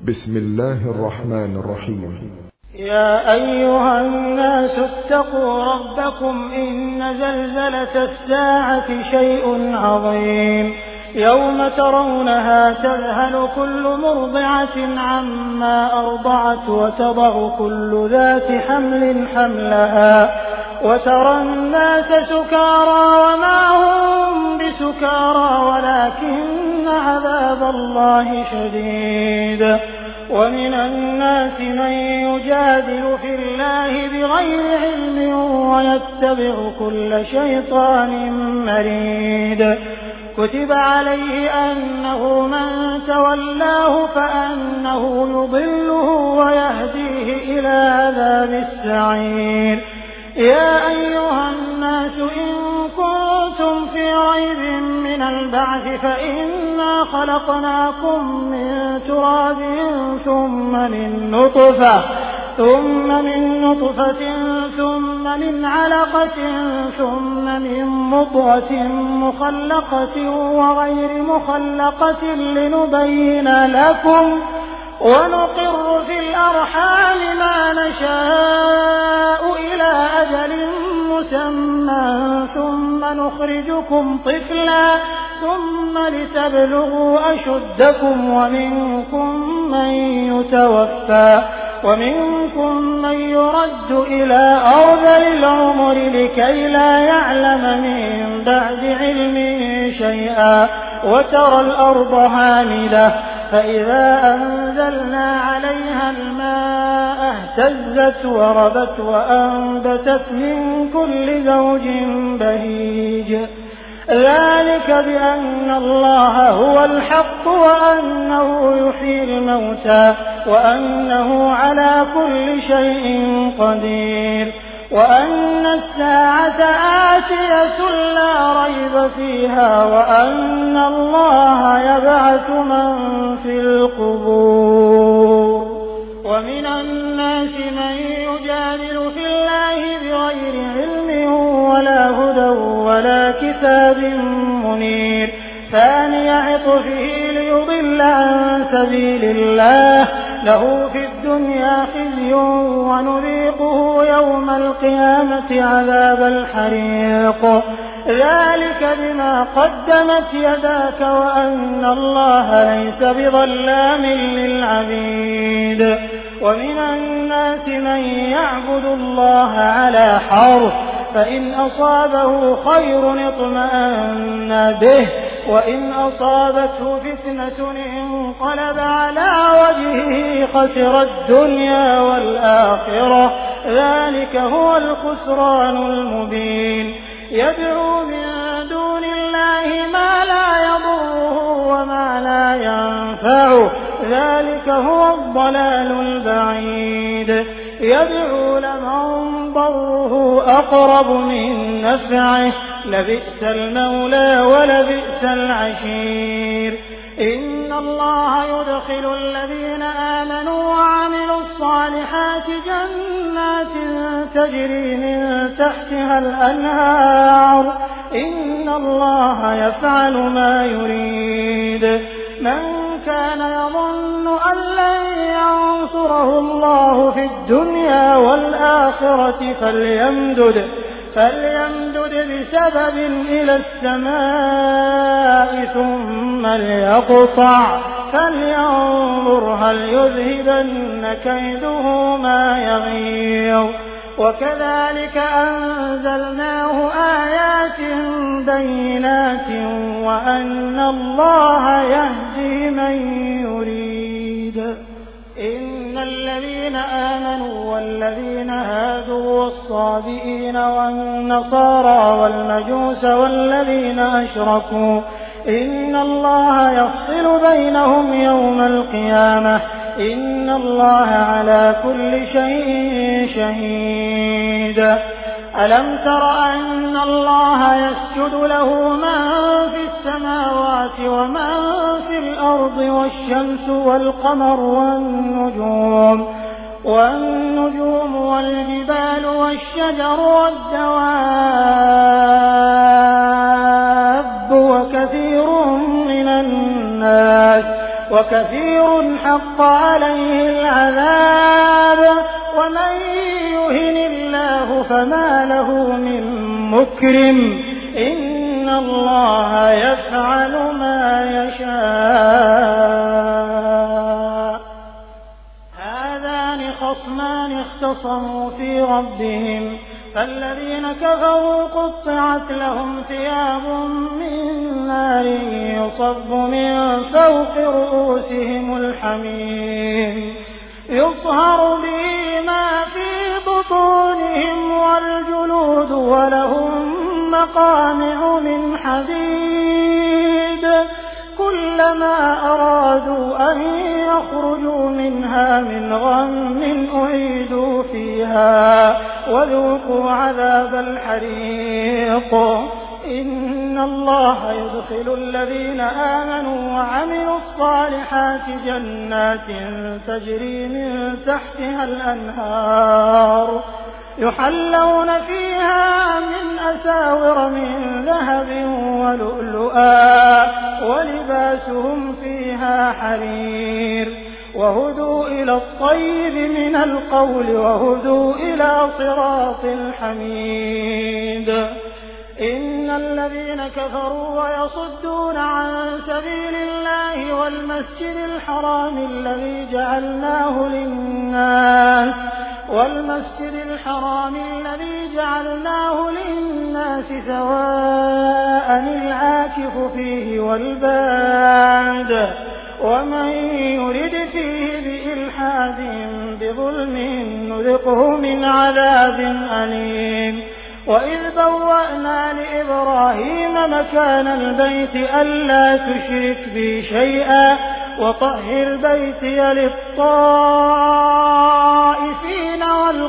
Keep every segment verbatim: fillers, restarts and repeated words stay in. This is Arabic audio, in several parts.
بسم الله الرحمن الرحيم. يا أيها الناس اتقوا ربكم إن زلزلة الساعة شيء عظيم يوم ترونها تذهل كل مرضعة عما أرضعت وتضع كل ذات حمل حملها وترى الناس سكارى وما هم بسكارى ولكن عذاب الله شديد. ومن الناس من يجادل في الله بغير علم ويتبع كل شيطان مريد. كتب عليه أنه من تولاه فأنه يضله ويهديه إلى عذاب السعير. يا أيها الناس إن كنتم في ريب من البعث فإنا خلقناكم من تراب ثم من نطفة ثم من نطفة ثم من علقة ثم من مضغة مخلقة وغير مخلقة لنبين لكم ونقر في الأرحام ما نشاء إلى أجل مسمى ثم نخرجكم طفلا ثم لتبلغوا أشدكم ومنكم من يتوفى ومنكم من يرد إلى أرذل العمر لكي لا يعلم من بعد علم شيئا وترى الأرض هامدة فإذا أنزلنا عليها الماء اهتزت وربت وأنبتت من كل زوج بهيج. ذلك بأن الله هو الحق وأنه يحيي الموتى وأنه على كل شيء قدير وأن الساعة آتية لا ريب فيها وأن الله يبعث من في القبور. ومن الناس من يجادل في الله بغير علم ولا هدى ولا كتاب منير ثاني عطفه ليضل عن سبيل الله له في الدنيا خزي ونذيقه يوم القيامة عذاب الحريق. ذلك بما قدمت يداك وأن الله ليس بظلام للعبيد. ومن الناس من يعبد الله على حرف فإن أصابه خير اطمأن به وإن أصابته فتنة انقلب على وجهه خسر الدنيا والآخرة ذلك هو الخسران المبين. يدعو من دون الله ما لا يضره وما لا ينفعه ذلك هو الضلال البعيد. يدعو لمن ضره أقرب من نفعه لبئس المولى ولبئس العشير. إن الله يدخل الذين آمنوا وعملوا الصالحات جنات تجري من تحتها الأنهار إن الله يفعل ما يريد. من كان يظن أن لن ينصره الله في الدنيا والآخرة فليمدد فليمدد بسبب إلى السماء ثم ليقطع فلينظر هل يذهبن كيده ما يغيظ. وكذلك أنزلناه آيات بينات وأن الله يهدي من يريد. إن الذين آمنوا والذين هادوا والصابئين والنصارى والمجوس والذين أشركوا إن الله يفصل بينهم يوم القيامة إن الله على كل شيء شهيد. ألم تر أن الله يسجد له من في السماوات ومن في الأرض والشمس والقمر والنجوم والنجوم والجبال والشجر والدواب وكثير من الناس وكثير حق عليه العذاب ومن يهن الله فما له من مكرم إن الله يفعل ما يشاء هذان خصمان اختصموا في ربهم فالذين كفروا قطعت لهم ثياب من نار يصب من فوق رؤوسهم الحميم يصهر به ما في بطونهم والجلود ولهم مقامع من حديد كلما أرادوا أن يخرجوا منها من غم أعيدوا فيها وذوقوا عذاب الحريق إن الله يدخل الذين آمنوا وعملوا الصالحات جنات تجري من تحتها الأنهار يحلون فيها من أساور من ذهب ولؤلؤا ولباسهم فيها حرير وهدوا إلى الطيب من القول وهدوا إلى صراط الحميد إن الذين كفروا ويصدون عن سبيل الله والمسجد الحرام الذي جعلناه للناس والمسجد الحرام الذي جعلناه للناس سواء العاكف فيه والباد ومن يرد فيه بإلحاد بظلم نذقه من عذاب أليم وإذ بوأنا لإبراهيم مكان البيت ألا تشرك بي شيئا وطهر بيتي للطائفين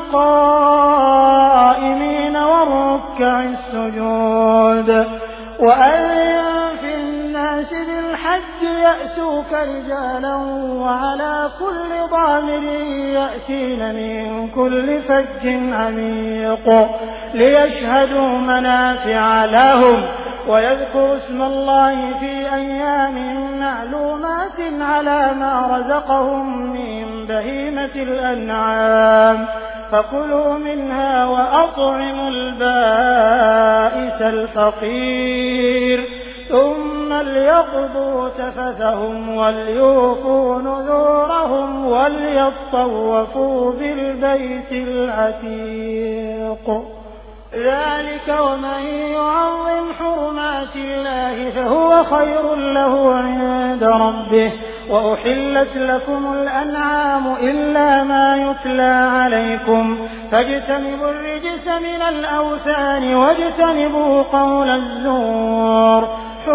والقائمين والركع السجود وأذن في الناس بالحج يأتوك رجالا وعلى كل ضامر يأتين من كل فج عميق ليشهدوا منافع لهم ويذكروا اسم الله في أيام معلومات على ما رزقهم من بهيمة الأنعام فكلوا منها وأطعموا البائس الفقير ثم ليقضوا تفثهم وليوفوا نذورهم وليطوفوا بالبيت العتيق ذلك ومن يعظم حرمات الله فهو خير له عند ربه وأحلت لكم الأنعام إلا ما يتلى عليكم فاجتنبوا الرجس من الأوثان واجتنبوا قول الزور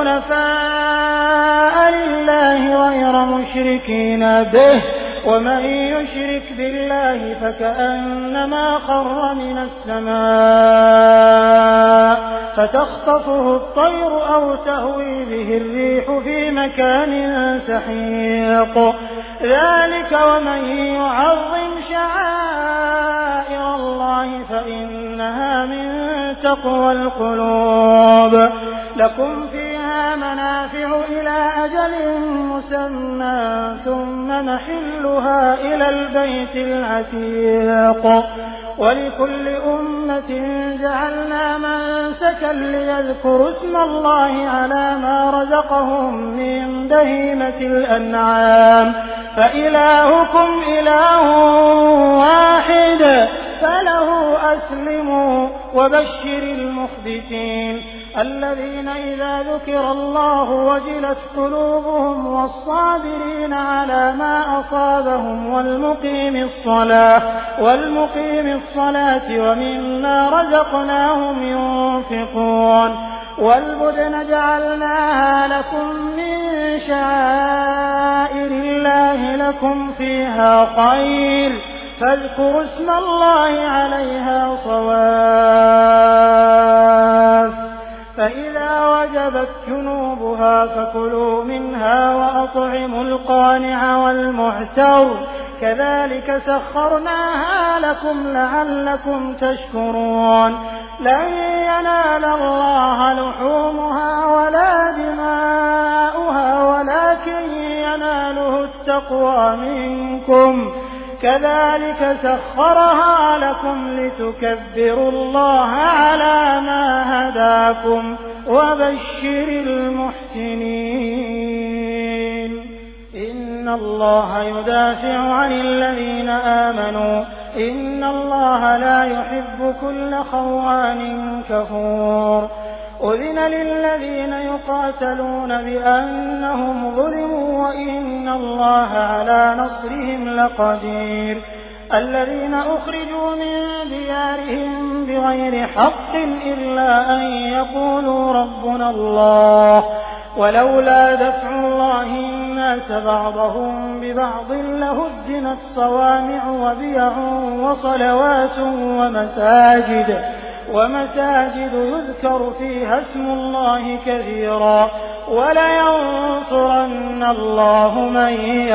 حنفاء لله غير مشركين به ومن يشرك بالله فكأنما خر من السماء فتخطفه الطير أو تهوي به الريح في مكان سحيق ذلك ومن يعظم شعائر الله فإنها من تقوى القلوب لكم فيها منافع إلى أجل مسمى ثم محلها إلى البيت العتيق ولكل أمة جعلنا منسكا ليذكروا اسم الله على ما رزقهم من بهيمة الأنعام فإلهكم إله واحد فله أسلموا وبشر المخبتين الذين إذا ذكر الله وجلت قلوبهم والصابرين على ما أصابهم والمقيم الصلاة والمقيم الصلاة ومما رزقناهم ينفقون والبدن جعلناها لكم من شعائر الله لكم فيها خير فاذكروا اسم الله عليها صواف فإذا وجبت جنوبها فكلوا منها وأطعموا القانع والمعتر كذلك سخرناها لكم لعلكم تشكرون لن ينال الله لحومها ولا دماؤها ولكن ينال والتقوى منكم كذلك سخرها لكم لتكبروا الله على ما هداكم وبشر المحسنين إن الله يدافع عن الذين آمنوا إن الله لا يحب كل خوان كفور أذن للذين يقاتلون بأنهم ظلموا وإن الله على نصرهم لقدير الذين أخرجوا من ديارهم بغير حق إلا أن يقولوا ربنا الله ولولا دفع الله الناس بعضهم ببعض لهدمت صوامع وبيع وصلوات ومساجد ومساجد يذكر فيها اسم الله كثيرا ولينصرن الله من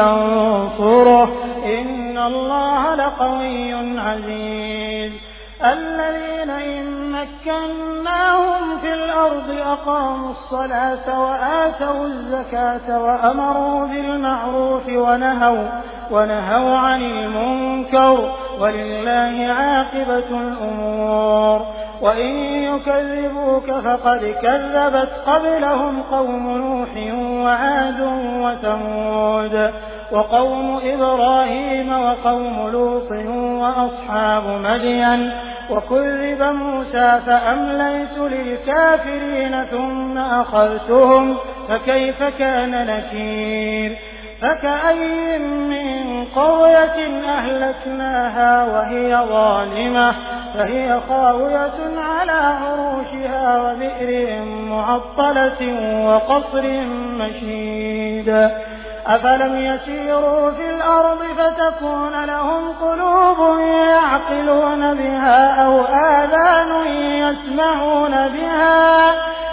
ينصره إن الله لقوي عزيز الذين إن مكناهم في الأرض أقاموا الصلاة وآتوا الزكاة وأمروا بالمعروف ونهوا, ونهوا عن المنكر ولله عاقبة الأمور وإن يكذبوك فقد كذبت قبلهم قوم نوح وعاد وثمود وقوم إبراهيم وقوم لوط وأصحاب مدين وكذب موسى فأمليت للكافرين ثم أخذتهم فكيف كان نكير فكأي من قرية أهلكناها وهي ظالمة فهي خاوية على عروشها وبئر معطلة وقصر مشيد أفلم يسيروا في الأرض فتكون لهم قلوب يعقلون بها أو آذان يسمعون بها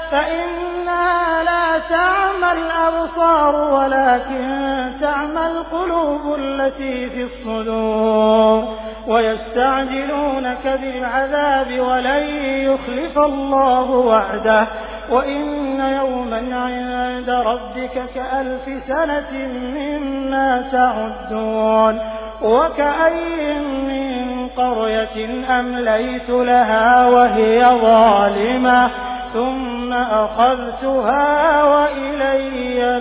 فإنها لا تعمى الأبصار ولكن تعمى القلوب التي في الصدور ويستعجلونك بالعذاب ولن يخلف الله وعده وإن يوما عند ربك كألف سنة مما تعدون وكأي من قرية أمليت لها وهي ظالمة ثم أخذتها وإلي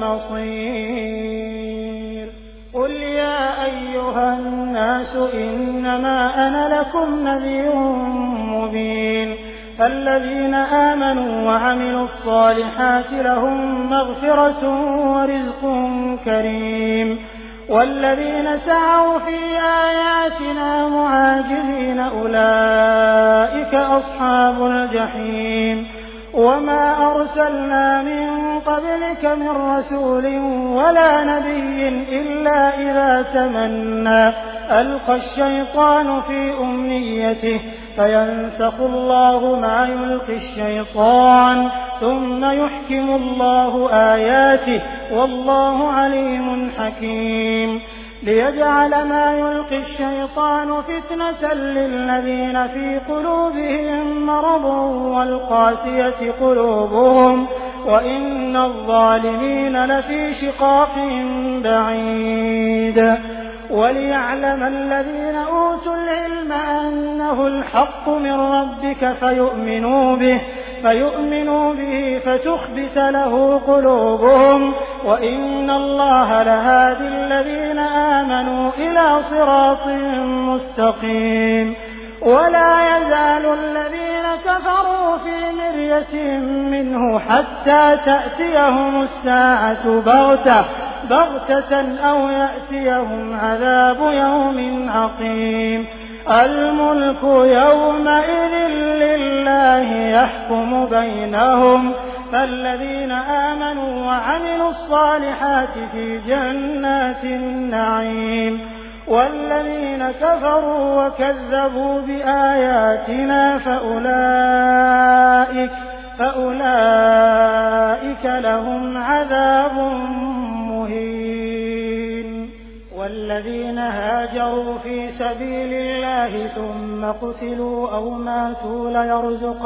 المصير قل يا أيها الناس إنما أنا لكم نذير مبين فالذين آمنوا وعملوا الصالحات لهم مغفرة ورزق كريم والذين سعوا في آياتنا معاجزين أولئك أصحاب الجحيم وما أرسلنا من قبلك من رسول ولا نبي إلا إذا تمنى ألقى الشيطان في أمنيته فينسخ الله ما يلقي الشيطان ثم يحكم الله آياته والله عليم حكيم ليجعل ما يلقي الشيطان فتنة للذين في قلوبهم مرض والقاسية قلوبهم وإن الظالمين لفي شقاق بعيد وليعلم الذين أوتوا العلم أنه الحق من ربك فيؤمنوا به فيؤمنوا به فتخبت له قلوبهم وإن الله لهادي الذين آمنوا إلى صراط مستقيم ولا يزال الذين كفروا في مرية منه حتى تأتيهم الساعة بغتة بغتة أو يأتيهم عذاب يوم عقيم الملك يومئذ لله يحكم بينهم فالذين آمنوا وعملوا الصالحات في جنات النعيم والذين كفروا وكذبوا بآياتنا فأولئك فأولئك لهم عذاب مهين والذين هاجروا في سبيل الله ثم قتلوا أو ماتوا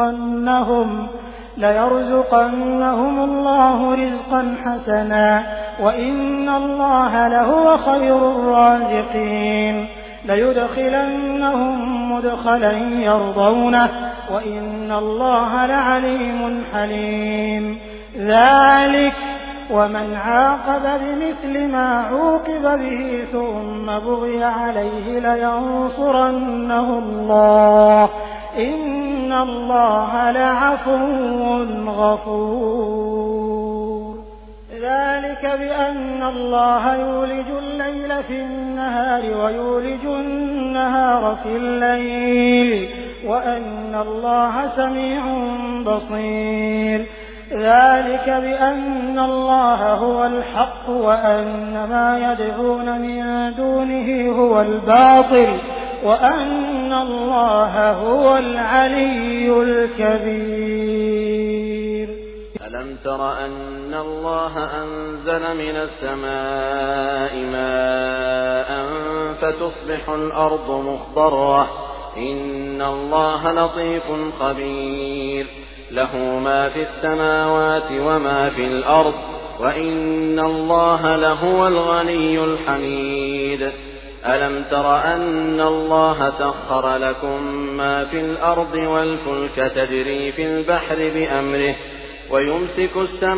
ليرزقنهم ليرزقنهم الله رزقا حسنا وإن الله لهو خير الرازقين ليدخلنهم مدخلا يرضونه وإن الله لعليم حليم ذلك ومن عاقب بمثل ما عوقب به ثم بغي عليه لينصرنه الله إن الله لعفو غفور ذلك بأن الله يولج الليل في النهار ويولج النهار في الليل وأن الله سميع بصير ذلك بأن الله هو الحق وأن ما يدعون من دونه هو الباطل وأن الله هو العلي الكبير. ألم تر أن الله أنزل من السماء ماء فتصبح الأرض مخضرة إن الله لطيف خبير له ما في السماوات وما في الأرض وإن الله لهو الغني الحميد. ألم تر أن الله سخر لكم ما في الأرض والفلك تجري في البحر بأمره ويمسك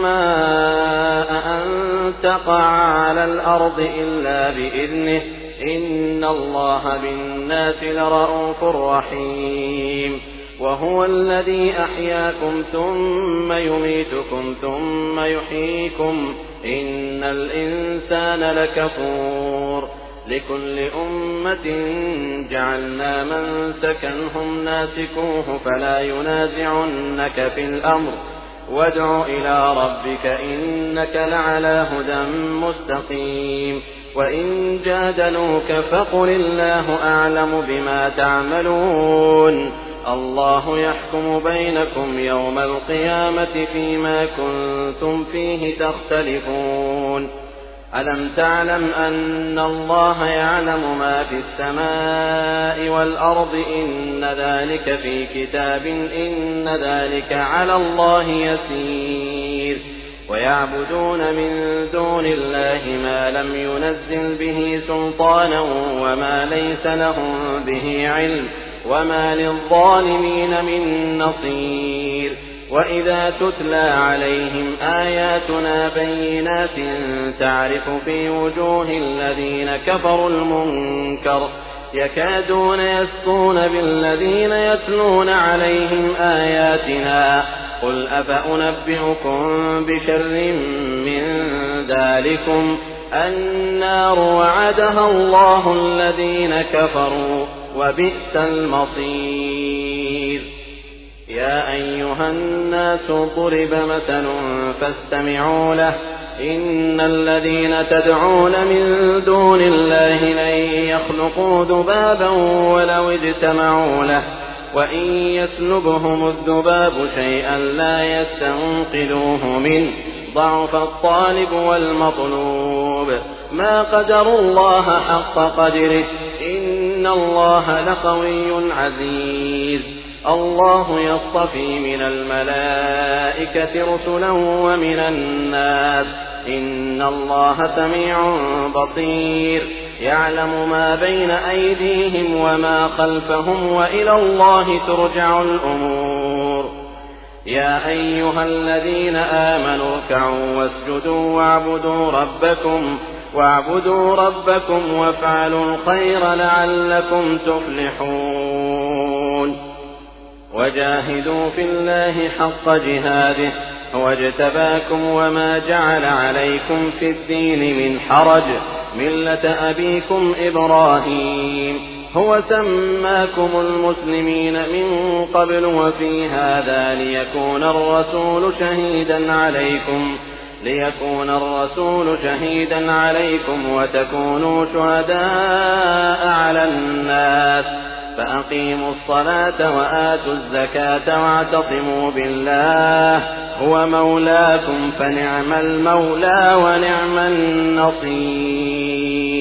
السماء أن تقع على الأرض إلا بإذنه إن الله بالناس لرءوف رحيم. وهو الذي أحياكم ثم يميتكم ثم يحييكم إن الإنسان لكفور. لكل أمة جعلنا منسكا هم ناسكوه فلا ينازعنك في الأمر وادع إلى ربك إنك لعلى هدى مستقيم. وإن جادلوك فقل الله أعلم بما تعملون الله يحكم بينكم يوم القيامة فيما كنتم فيه تختلفون. ألم تعلم أن الله يعلم ما في السماء والأرض إن ذلك في كتاب إن ذلك على الله يسير. ويعبدون من دون الله ما لم ينزل به سلطانا وما ليس لهم به علم وما للظالمين من نصير. وإذا تتلى عليهم آياتنا بينات تعرف في وجوه الذين كفروا المنكر يكادون يسطون بالذين يتلون عليهم آياتنا قل أفأنبئكم بشر من ذلكم النار وعدها الله الذين كفروا وبئس المصير. يا أيها الناس ضرب مثل فاستمعوا له إن الذين تدعون من دون الله لن يخلقوا ذبابا ولو اجتمعوا له وإن يسلبهم الذباب شيئا لا يستنقذوه منه ضعف الطالب والمطلوب ما قدروا الله حق قدره إن الله لقوي عزيز. الله يصطفي من الملائكة رسلا ومن الناس إن الله سميع بصير يعلم ما بين أيديهم وما خلفهم وإلى الله ترجع الأمور. يا أيها الذين آمنوا اركعوا واسجدوا واعبدوا ربكم واعبدوا ربكم وافعلوا الخير لعلكم تفلحون. وجاهدوا في الله حق جهاده هو اجتباكم وما جعل عليكم في الدين من حرج ملة أبيكم إبراهيم هو سماكم المسلمين من قبل وفي هذا ليكون الرسول شهيدا عليكم ليكون الرسول شهيدا عليكم وتكونوا شهداء على الناس فأقيموا الصلاة وآتوا الزكاة واعتصموا بالله هو مولاكم فنعم المولى ونعم النصير.